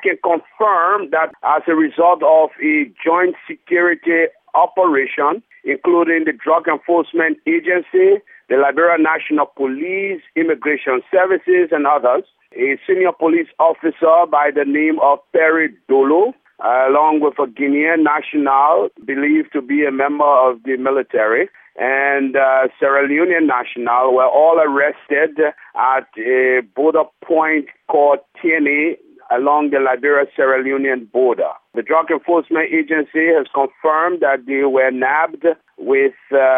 can confirm that as a result of a joint security operation, including the Drug Enforcement Agency, the Liberia National Police, Immigration Services, and others, a senior police officer by the name of Perry Dolo, along with a Guinean national believed to be a member of the military, and Sierra Leonean national were all arrested at a border point called Tierney along the Liberia-Sierra Leonean border. The Drug Enforcement Agency has confirmed that they were nabbed with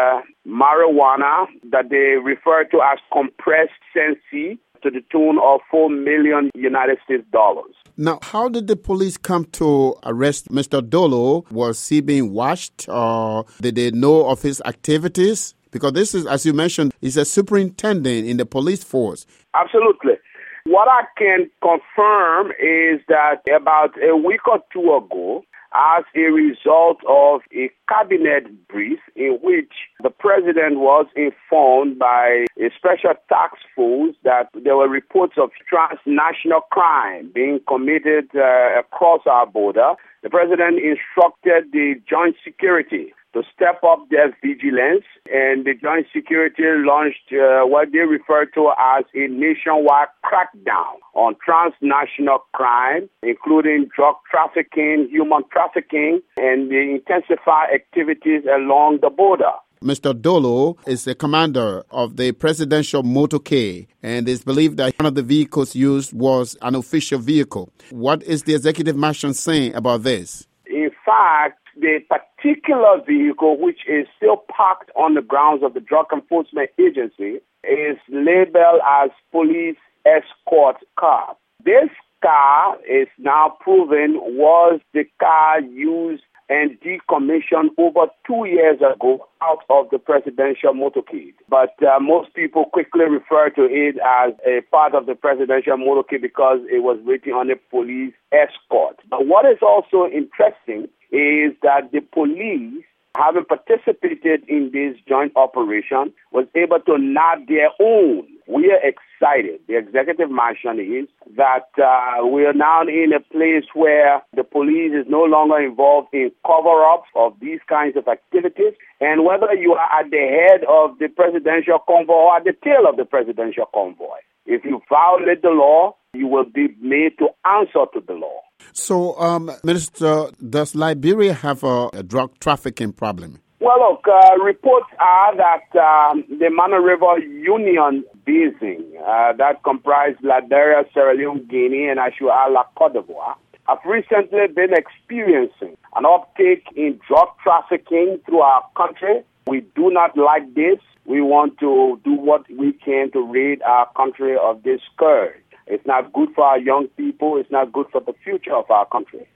marijuana that they refer to as compressed sensi to the tune of $4 million United States dollars. Now, how did the police come to arrest Mr. Dolo? Was he being watched, or did they know of his activities? Because this is, as you mentioned, he's a superintendent in the police force. Absolutely. What I can confirm is that about a week or two ago, as a result of a cabinet brief in which the president was informed by a special task force that there were reports of transnational crime being committed across our border, the president instructed the joint security to step up their vigilance, and the joint security launched what they refer to as a nationwide crackdown on transnational crime, including drug trafficking, human trafficking, and the intensified activities along the border. Mr. Dolo is the commander of the presidential motorcade, and it's believed that one of the vehicles used was an official vehicle. What is the executive mansion saying about this? In fact, the particular vehicle, which is still parked on the grounds of the Drug Enforcement Agency, is labeled as police escort car. This car is now proven was the car used and decommissioned over 2 years ago out of the presidential motorcade. But most people quickly refer to it as a part of the presidential motorcade because it was written on a police escort. But what is also interesting is that the police, having participated in this joint operation, was able to nab their own. We are excited. The executive mansion is that we are now in a place where the police is no longer involved in cover-ups of these kinds of activities. And whether you are at the head of the presidential convoy or at the tail of the presidential convoy, if you violate the law, you will be made to answer to the law. So, Minister, does Liberia have a drug trafficking problem? Well, look, reports are that the Mana River Union Basin that comprise Liberia, Sierra Leone, Guinea, and Ashuala, Cote d'Ivoire, have recently been experiencing an uptick in drug trafficking through our country. We do not like this. We want to do what we can to rid our country of this scourge. It's not good for our young people. It's not good for the future of our country.